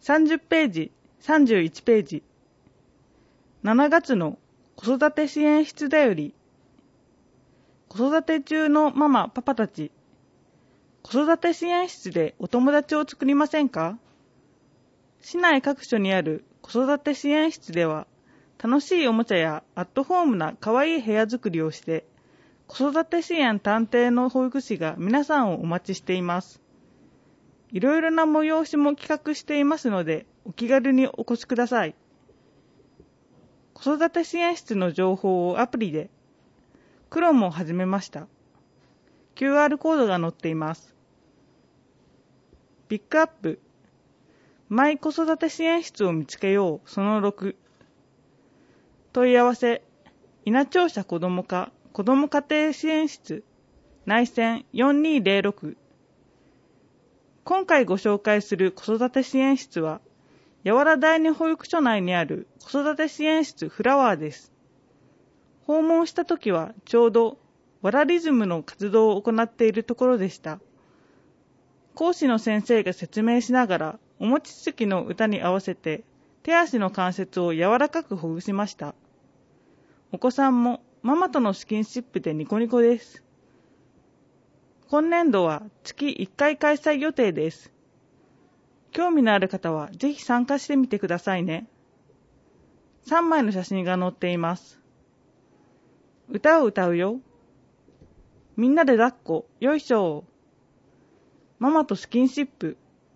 30ページ、31ページ。7月の子育て支援室だより。子育て中のママ、パパたち。子育て支援室でお友達を作りませんか？市内各所にある子育て支援室では、楽しいおもちゃやアットホームな可愛い部屋作りをして、子育て支援担当の保育士が皆さんをお待ちしています。いろいろな催しも企画していますので、お気軽にお越しください。子育て支援室の情報をアプリで、クロムを始めました。QR コードが載っています。ピックアップ、マイ子育て支援室を見つけよう、その6。問い合わせ、稲庁舎子ども課子ども家庭支援室、内線4206。今回ご紹介する子育て支援室は、八原第二保育所内にある子育て支援室フラワーです。訪問したときはちょうどワラリズムの活動を行っているところでした。講師の先生が説明しながら、お餅つきの歌に合わせて手足の関節を柔らかくほぐしました。お子さんもママとのスキンシップでニコニコです。今年度は月1回開催予定です。興味のある方はぜひ参加してみてくださいね。3枚の写真が載っています。歌を歌うよ。みんなで抱っこ、よいしょ。ママとスキンシップ。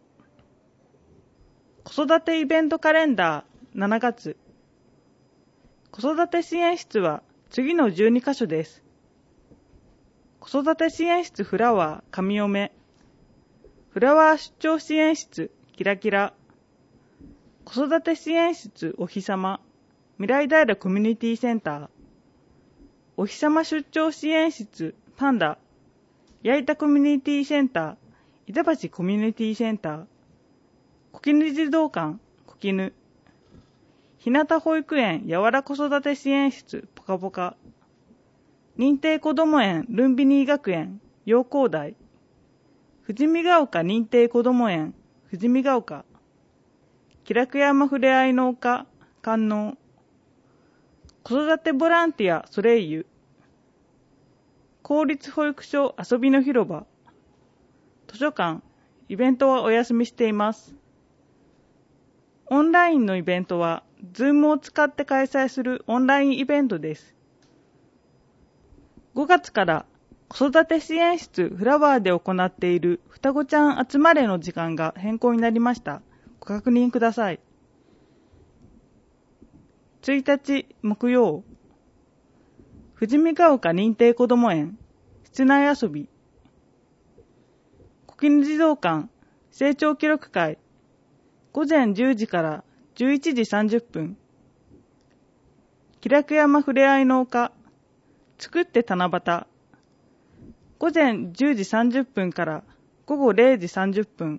子育てイベントカレンダー7月。子育て支援室は次の12カ所です。子育て支援室フラワー神嫁。フラワー出張支援室キラキラ。子育て支援室お日様。未来平コミュニティセンター。お日様出張支援室パンダ。矢板コミュニティセンター。板橋コミュニティセンター。小絹児童館小絹。日向保育園やわら子育て支援室ぽかぽか。認定こども園ルンビニー学園陽光台。富士見ヶ丘認定こども園富士見ヶ丘。気楽山ふれあいの丘観音。子育てボランティアソレイユ。公立保育所遊びの広場。図書館、イベントはお休みしています。オンラインのイベントは、Zoom を使って開催するオンラインイベントです。5月から子育て支援室フラワーで行っている双子ちゃん集まれの時間が変更になりました。ご確認ください。1日木曜、富士見ヶ丘認定こども園、室内遊び。小絹児童館、成長記録会、午前10時から11時30分。気楽山ふれあいの丘、作って七夕。午前10時30分から午後0時30分。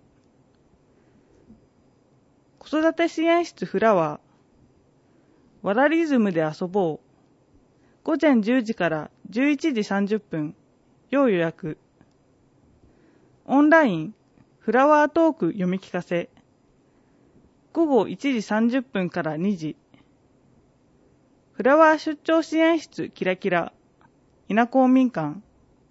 子育て支援室フラワー、ワラリズムで遊ぼう。午前10時から11時30分。要予約。オンライン、フラワートーク読み聞かせ。午後1時30分から2時。フラワー出張支援室キラキラ。稲公民館。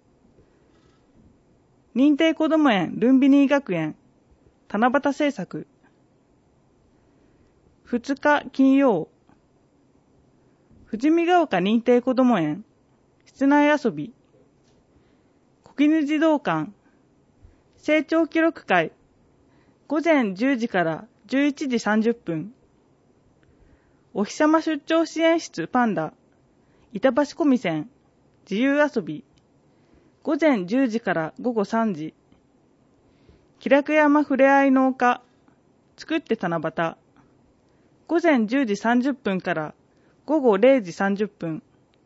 認定こども園ルンビニー学園。七夕制作。2日金曜。富士見ヶ丘認定こども園。室内遊び。小絹児童館。成長記録会。午前10時から11時30分。お日様出張支援室パンダ。板橋コミセン。自由遊び。午前10時から午後3時。気楽山ふれあいの丘。作って七夕。午前10時30分から午後0時30分。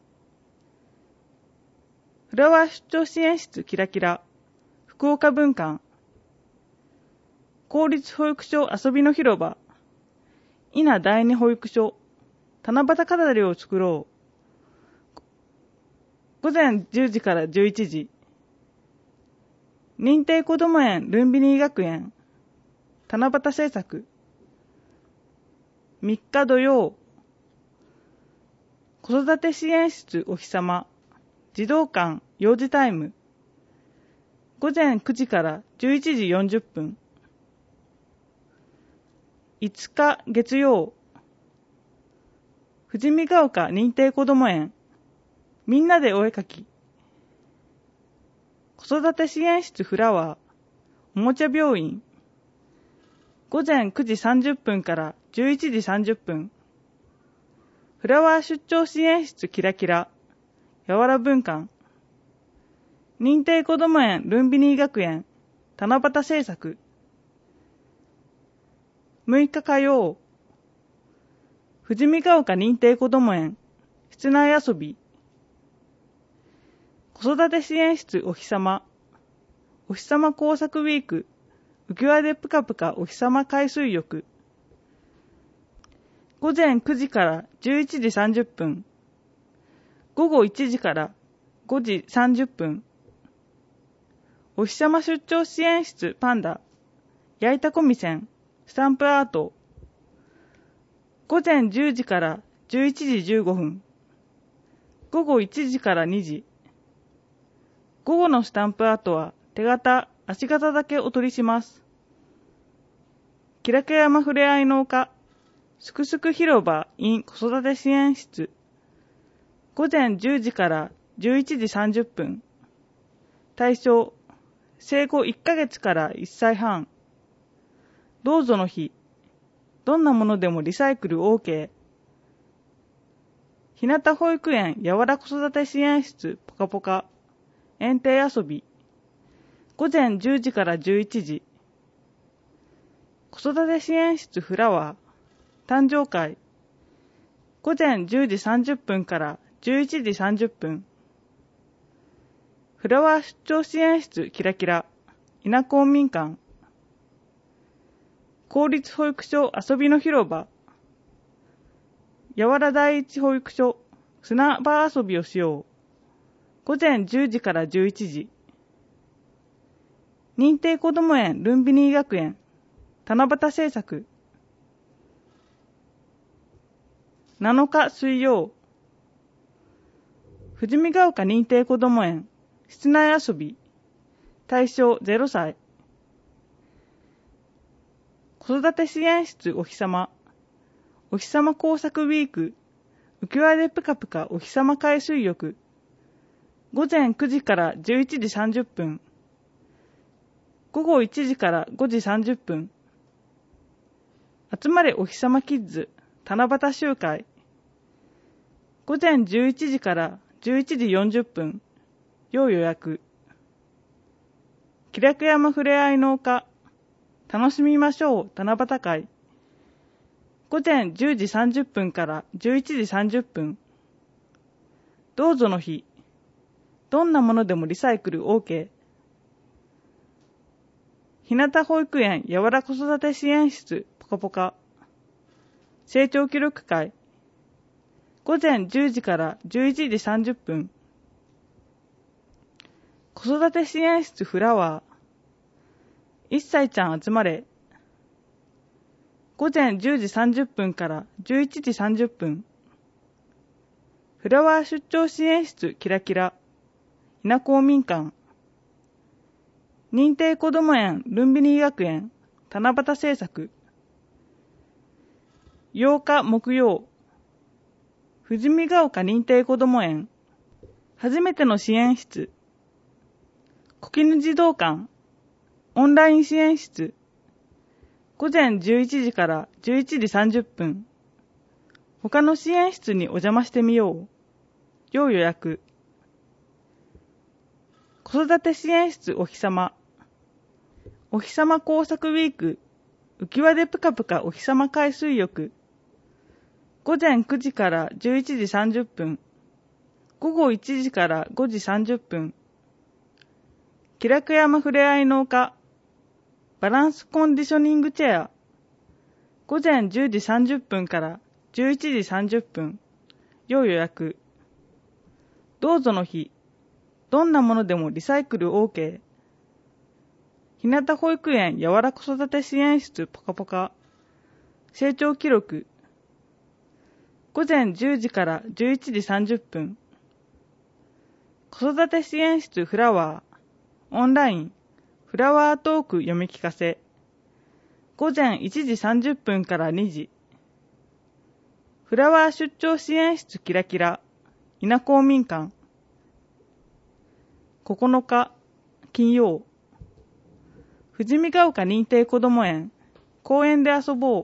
フラワー出張支援室キラキラ。福岡文館。公立保育所遊びの広場。稲第二保育所。七夕飾りを作ろう。午前10時から11時。認定こども園ルンビニー学園。七夕制作。 3日土曜、子育て支援室お日様、児童館幼児タイム、午前9時から11時40分。5日月曜、富士見ヶ丘認定こども園、みんなでお絵かき。子育て支援室フラワー、おもちゃ病院、午前9時30分から11時30分。フラワー出張支援室キラキラ、やわら文館。認定こども園ルンビニー学園、七夕製作。6日火曜、富士見ヶ丘認定こども園、室内遊び。子育て支援室お日様、お日様工作ウィーク、浮輪でぷかぷかお日様海水浴。午前9時から11時30分。午後1時から5時30分。お日様出張支援室パンダ、焼いたこみせん、スタンプアート。午前10時から11時15分。午後1時から2時。午後のスタンプアートは手形、足形だけお取りします。キラケ山ふれあいの丘、すくすく広場 in 子育て支援室。午前10時から11時30分。対象、生後1ヶ月から1歳半。どうぞの日。どんなものでもリサイクル OK。日向保育園やわら子育て支援室ぽかぽか。園庭遊び。午前10時から11時。子育て支援室フラワー。誕生会。午前10時30分から11時30分。フラワー出張支援室キラキラ。稲公民館。公立保育所遊びの広場。やわら第一保育所砂場遊びをしよう。午前10時から11時。認定こども園ルンビニー学園七夕製作。7日水曜、富士見ヶ丘認定こども園室内遊び、対象0歳。子育て支援室お日様、お日様工作ウィーク、浮輪でぷかぷかお日様海水浴。午前9時から11時30分。午後1時から5時30分。集まれお日様キッズ七夕集会。午前11時から11時40分。要予約。キラク山ふれあいの丘。楽しみましょう七夕会。午前10時30分から11時30分。どうぞの日。どんなものでもリサイクル OK。日向保育園やわら子育て支援室ぽかぽか。成長記録会。午前10時から11時30分。子育て支援室フラワー。1歳ちゃん集まれ。午前10時30分から11時30分。フラワー出張支援室キラキラ。稲公民館。認定こども園ルンビニー学園七夕製作。8日木曜、富士見ヶ丘認定こども園初めての支援室。小絹児童館オンライン支援室。午前11時から11時30分。他の支援室にお邪魔してみよう。要予約。子育て支援室お日様。お日様工作ウィーク。浮輪でぷかぷかお日様海水浴。午前9時から11時30分。午後1時から5時30分。キラク山ふれあいの丘。バランスコンディショニングチェア。午前10時30分から11時30分。要予約。どうぞの日。どんなものでもリサイクル OK。日向保育園やわら子育て支援室ぽかぽか。成長記録。 午前10時から11時30分。子育て支援室フラワー、オンライン、フラワートーク読み聞かせ。午前1時30分から2時。フラワー出張支援室キラキラ、稲公民館。9日、金曜。富士見ヶ丘認定こども園、公園で遊ぼう。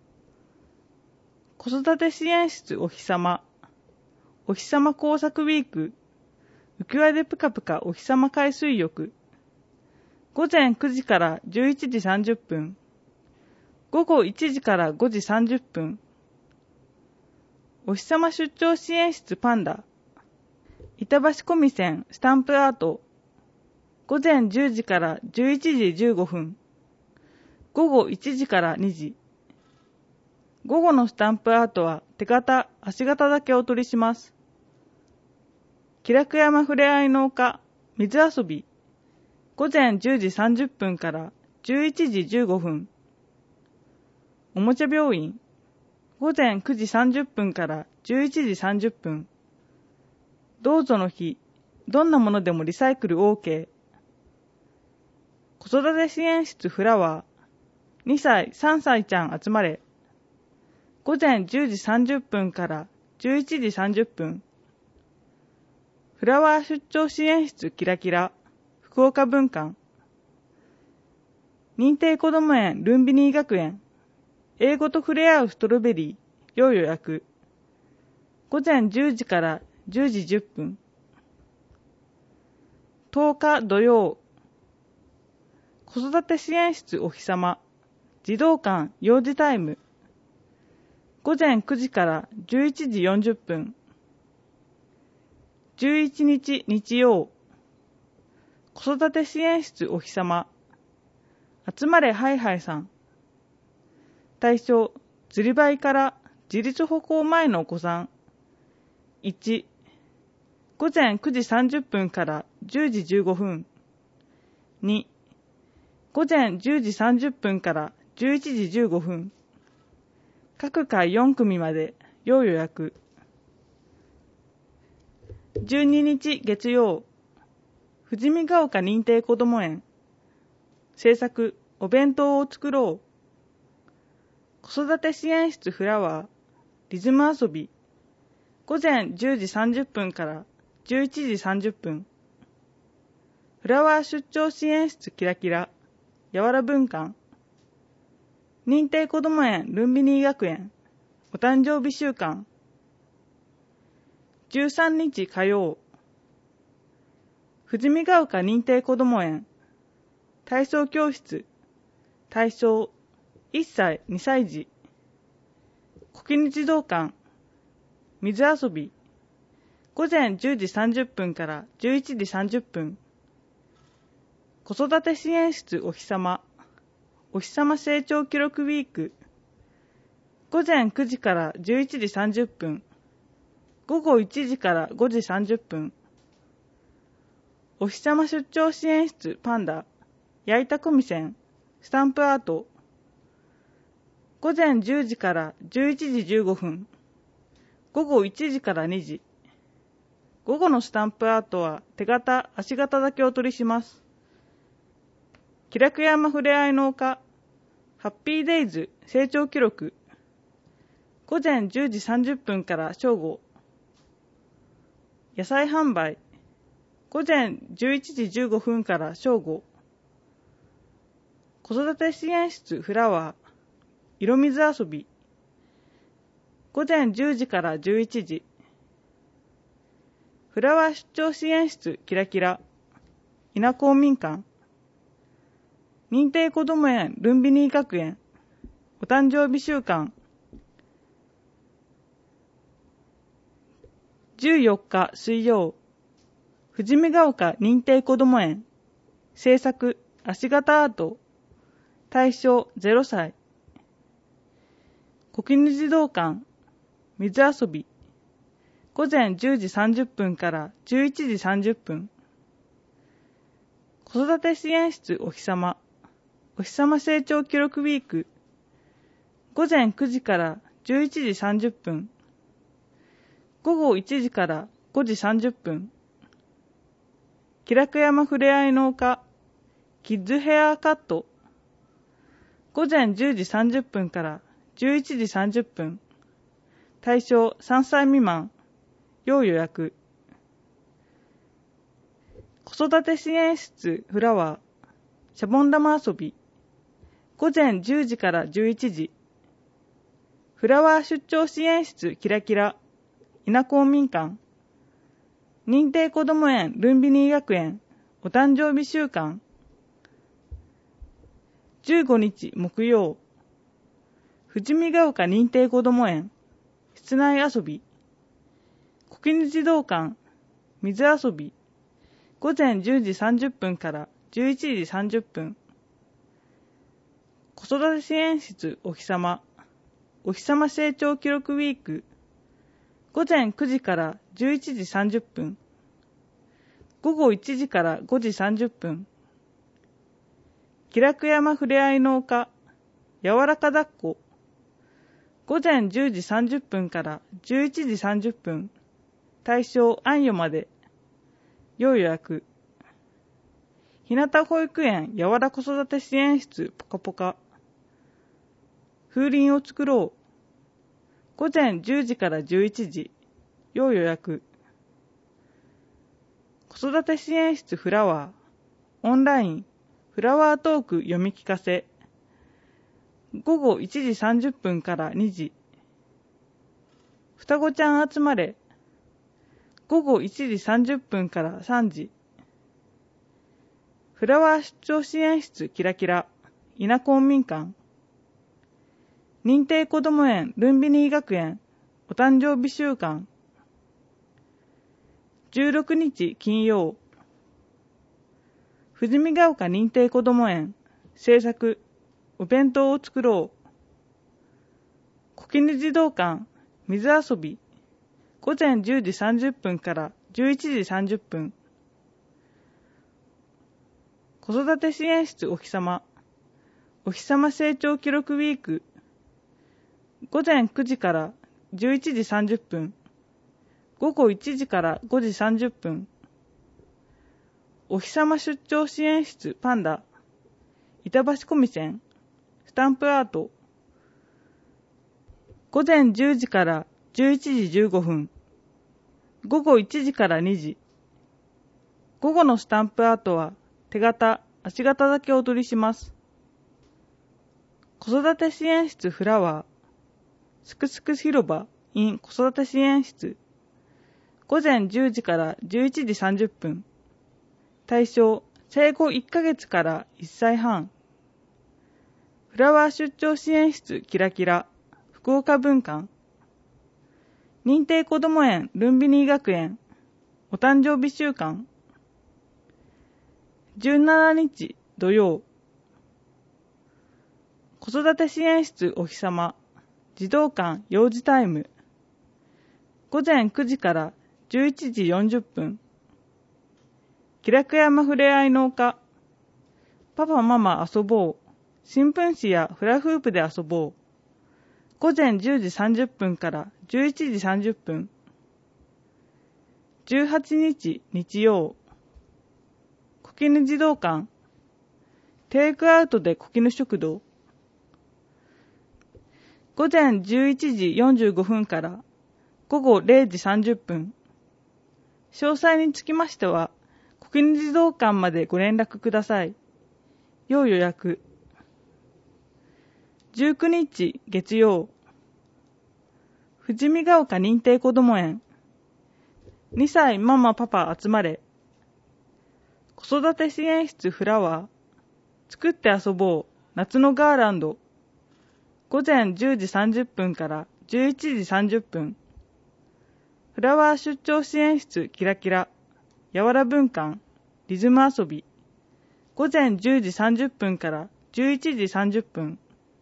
子育て支援室お日様、お日様工作ウィーク、浮き輪でぷかぷかお日様海水浴。午前9時から11時30分。午後1時から5時30分。お日様出張支援室パンダ。板橋小見線スタンプアート。午前10時から11時15分。午後1時から2時。午後のスタンプアートは手形、足形だけお取りします。気楽山ふれあいの丘、水遊び。午前10時30分から11時15分。おもちゃ病院。午前9時30分から11時30分。どうぞの日、どんなものでもリサイクル OK。子育て支援室フラワー。2歳、3歳ちゃん集まれ。午前10時30分から11時30分。フラワー出張支援室キラキラ、福岡分館。認定こども園ルンビニー学園、英語と触れ合うストロベリー、要予約。午前10時から10時10分。10日土曜。子育て支援室お日様、児童館幼児タイム。午前9時から11時40分。11日日曜。子育て支援室お日様。集まれハイハイさん。対象、釣り場から自立歩行前のお子さん。1、午前9時30分から10時15分。2、午前10時30分から11時15分。各回4組まで要予約。12日月曜。富士見ヶ丘認定こども園。制作、お弁当を作ろう。子育て支援室フラワー、リズム遊び。午前10時30分から11時30分。フラワー出張支援室キラキラ、やわら分館。認定こども園ルンビニー学園、お誕生日週間。13日火曜。富士見ヶ丘認定こども園、体操教室、体操、1歳2歳児。小絹児童館、水遊び。午前10時30分から11時30分。子育て支援室お日様、お日様成長記録ウィーク。午前9時から11時30分。午後1時から5時30分。お日様出張支援室パンダ、矢板小見線、スタンプアート。午前10時から11時15分。午後1時から2時。午後のスタンプアートは手形、足形だけお取りします。気楽山ふれあいの丘、ハッピーデイズ成長記録。午前10時30分から正午。野菜販売。午前11時15分から正午。子育て支援室フラワー、色水遊び。午前10時から11時。フラワー出張支援室キラキラ、稲公民館。認定こども園ルンビニー学園、お誕生日週間。14日水曜。富士見ヶ丘認定こども園、制作、足形アート。対象0歳。小絹児童館、水遊び。午前10時30分から11時30分。子育て支援室お日様、お日様成長記録ウィーク。午前9時から11時30分。 午後1時から5時30分。気楽山ふれあい農家キッズヘアカット。午前10時30分から11時30分。対象3歳未満。要予約。子育て支援室フラワー。シャボン玉遊び。午前10時から11時。フラワー出張支援室キラキラ。稲公民館。認定こども園ルンビニー学園。お誕生日週間。15日木曜。富士見ヶ丘認定こども園。室内遊び。小絹児童館。水遊び。午前10時30分から11時30分。子育て支援室お日様。お日様成長記録ウィーク。午前9時から11時30分。午後1時から5時30分。気楽山ふれあい農家柔らか抱っこ。午前10時30分から11時30分。対象安予まで。要予約。日向保育園やわら子育て支援室ぽかぽか。風鈴を作ろう。午前10時から11時。要予約。子育て支援室フラワー。オンライン。フラワートーク読み聞かせ。午後1時30分から2時。双子ちゃん集まれ。午後1時30分から3時。フラワー出張支援室キラキラ。稲公民館。認定こども園ルンビニー学園。お誕生日週間。16日金曜。富士見ヶ丘認定こども園。制作。お弁当を作ろう。小絹児童館。水遊び。午前10時30分から11時30分。子育て支援室お日様。お日様成長記録ウィーク。午前9時から11時30分。午後1時から5時30分。お日様出張支援室パンダ。板橋コミセン。スタンプアート。午前10時から11時15分。午後1時から2時。午後のスタンプアートは手形、足形だけお取りします。子育て支援室フラワー。すくすく広場 in 子育て支援室。午前10時から11時30分。対象、生後1ヶ月から1歳半。フラワー出張支援室キラキラ。福岡分館。認定こども園ルンビニー学園。お誕生日週間。17日土曜。子育て支援室お日様。児童館幼児タイム。午前9時から11時40分。気楽山ふれあい農家。パパママ遊ぼう。新聞紙やフラフープで遊ぼう。午前10時30分から11時30分。18日日曜。小絹児童館。テイクアウトで小絹食堂。午前11時45分から午後0時30分。詳細につきましては、小絹児童館までご連絡ください。要予約。19日月曜。富士見ヶ丘認定こども園。2歳ママパパ集まれ。子育て支援室フラワー。作って遊ぼう。夏のガーランド。午前10時30分から11時30分。フラワー出張支援室キラキラ。やわら文館。リズム遊び。午前10時30分から11時30分。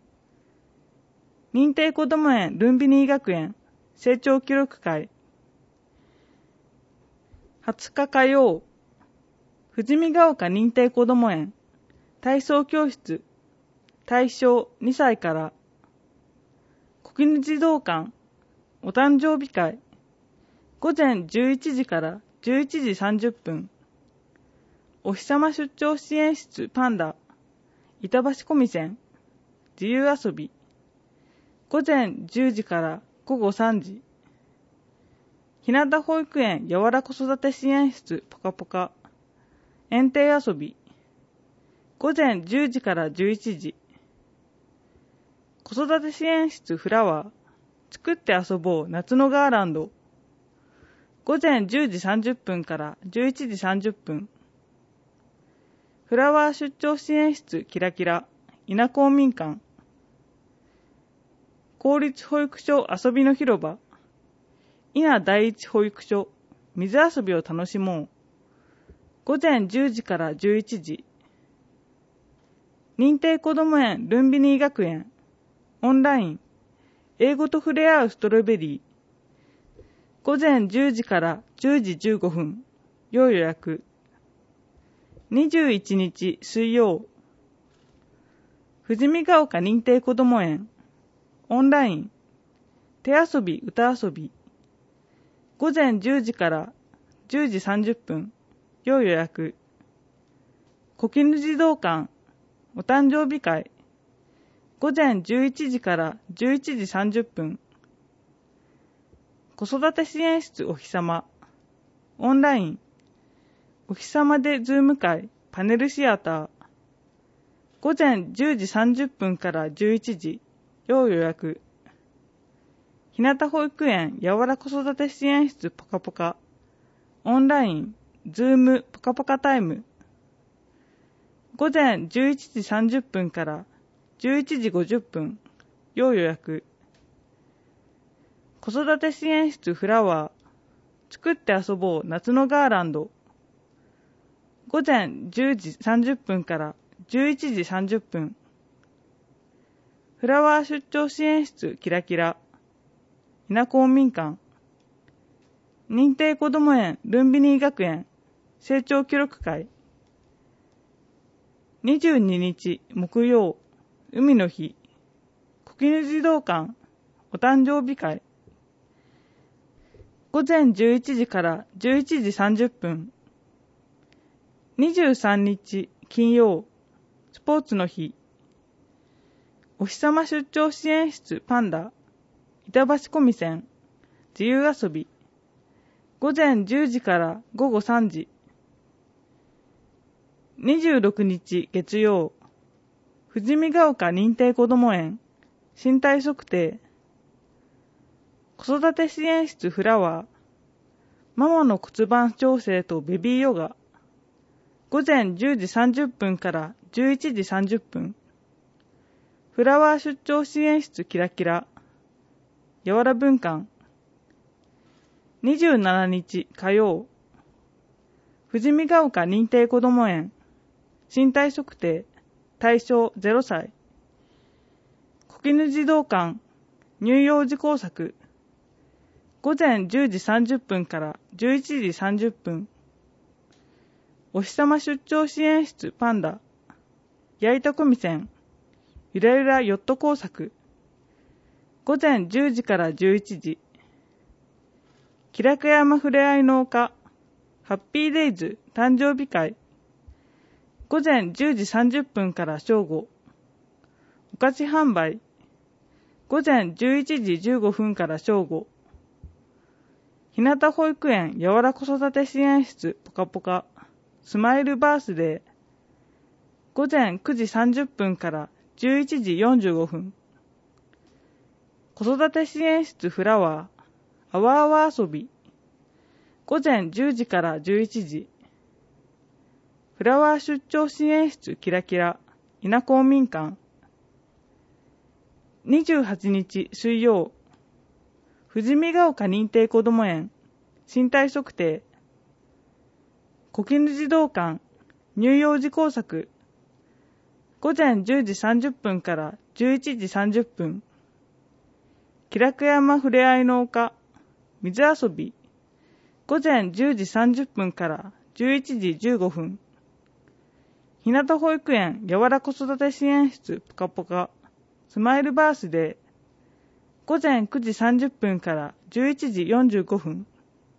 認定こども園ルンビニー学園。成長記録会。20日火曜。富士見ヶ丘認定こども園。体操教室。対象2歳から。小絹児童館。お誕生日会。 午前11時から11時30分、お日様出張支援室パンダ、板橋小見線、自由遊び、午前10時から午後3時、日向保育園やわら子育て支援室ぽかぽか、園庭遊び、午前10時から11時、子育て支援室フラワー、作って遊ぼう夏のガーランド、午前10時30分から11時30分、フラワー出張支援室キラキラ、稲公民館、公立保育所遊びの広場、稲第一保育所、水遊びを楽しもう、午前10時から11時、認定こども園ルンビニー学園、オンライン、英語と触れ合うストロベリー、午前10時から10時15分、要予約。21日水曜、富士見ヶ丘認定こども園、オンライン、手遊び歌遊び、午前10時から10時30分、要予約。小絹児童館、お誕生日会、午前11時から11時30分、子育て支援室お日様、オンライン、お日様でズーム会、パネルシアター、午前10時30分から11時、要予約。日向保育園やわら子育て支援室ぽかぽか、オンライン、ズームぽかぽかタイム、午前11時30分から11時50分、要予約。子育て支援室フラワー、作って遊ぼう夏のガーランド、午前10時30分から11時30分、フラワー出張支援室キラキラ、稲公民館、認定こども園ルンビニー学園、成長記録会、22日木曜、海の日、小絹児童館、お誕生日会、午前11時から11時30分、23日金曜、スポーツの日、お日様出張支援室パンダ、板橋小見線、自由遊び、午前10時から午後3時、26日月曜、富士見ヶ丘認定こども園、身体測定、子育て支援室フラワー、ママの骨盤調整とベビーヨガ、午前10時30分から11時30分、フラワー出張支援室キラキラ、やわら文館、27日火曜、富士見ヶ丘認定こども園、身体測定、対象0歳、小絹児童館、乳幼児工作、午前10時30分から11時30分、お日様出張支援室パンダ、矢板小見線、ゆらゆらヨット工作、午前10時から11時、キラク山ふれあい農家、ハッピーデイズ誕生日会、午前10時30分から正午、お菓子販売、午前11時15分から正午、日向保育園やわら子育て支援室ぽかぽか、スマイルバースデー、午前9時30分から11時45分、子育て支援室フラワー、あわあわ遊び、午前10時から11時、フラワー出張支援室キラキラ、稲公民館、28日水曜、富士見ヶ丘認定こども園、身体測定、小絹児童館、乳幼児工作、午前10時30分から11時30分、キラク山ふれあい農家、水遊び、午前10時30分から11時15分、日向保育園やわら子育て支援室ぽかぽか、スマイルバースデー、午前9時30分から11時45分、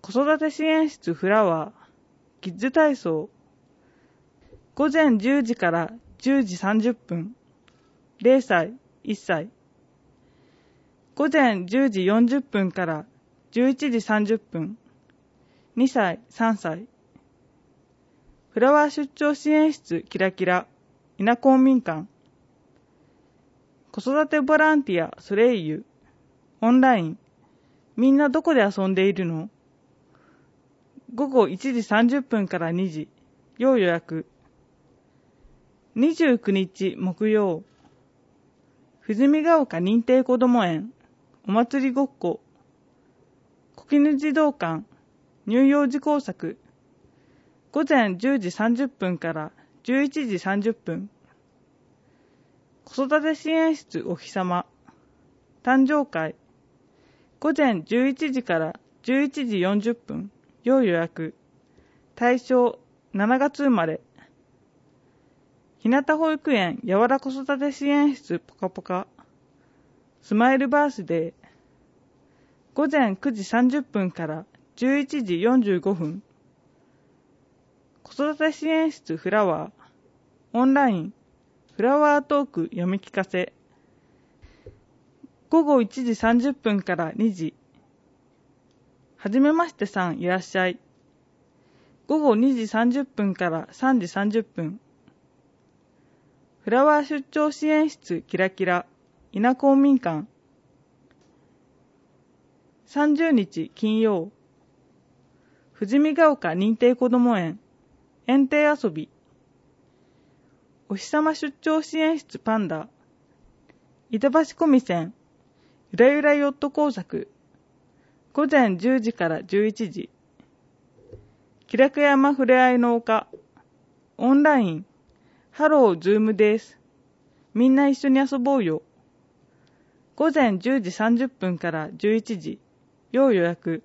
子育て支援室フラワー、キッズ体操、午前10時から10時30分、0歳、1歳、午前10時40分から11時30分、2歳、3歳、フラワー出張支援室キラキラ、稲公民館、子育てボランティアソレイユ、オンライン、みんなどこで遊んでいるの？午後1時30分から2時、要予約。29日木曜、富士見ヶ丘認定こども園、お祭りごっこ、小絹児童館、乳幼児工作、午前10時30分から11時30分、子育て支援室お日様、誕生会、午前11時から11時40分、要予約、対象7月生まれ、日向保育園やわら子育て支援室ぽかぽか、スマイルバースデー、午前9時30分から11時45分、子育て支援室フラワー、オンライン、フラワートーク読み聞かせ、午後1時30分から2時、はじめましてさんいらっしゃい、午後2時30分から3時30分、フラワー出張支援室キラキラ、稲公民館、30日金曜、富士見ヶ丘認定こども園、園庭遊び、お日様出張支援室パンダ、板橋小見線、ゆらゆらヨット工作、午前10時から11時、キラク山ふれあいの丘、オンライン、ハローズームです。みんな一緒に遊ぼうよ。午前10時30分から11時、要予約。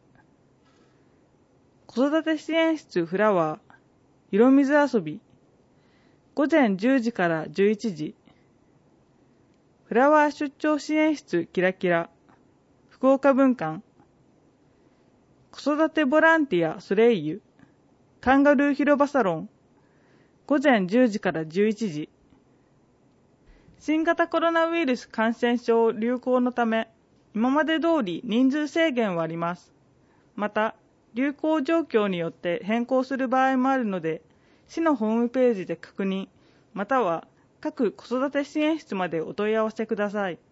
子育て支援室フラワー、色水遊び。午前10時から11時。フラワー出張支援室キラキラ、福岡分館。子育てボランティアソレイユ、カンガルー広場サロン。午前10時から11時。新型コロナウイルス感染症流行のため、今まで通り人数制限はあります。また、流行状況によって変更する場合もあるので、市のホームページで確認、または各子育て支援室までお問い合わせください。